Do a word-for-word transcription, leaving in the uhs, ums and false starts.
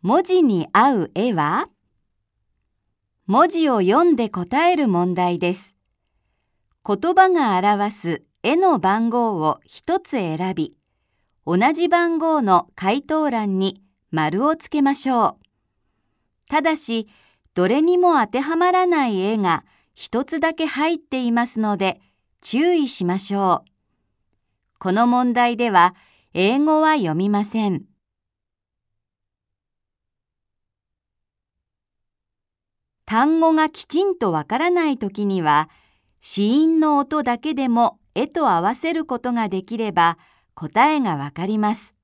文字に合う絵は？文字を読んで答える問題です。言葉が表す絵の番号を一つ選び、同じ番号の回答欄に丸をつけましょう。ただし、どれにも当てはまらない絵が一つだけ入っていますので、注意しましょう。この問題では、英語は読みません。単語がきちんとわからないときには、子音の音だけでも絵と合わせることができれば答えがわかります。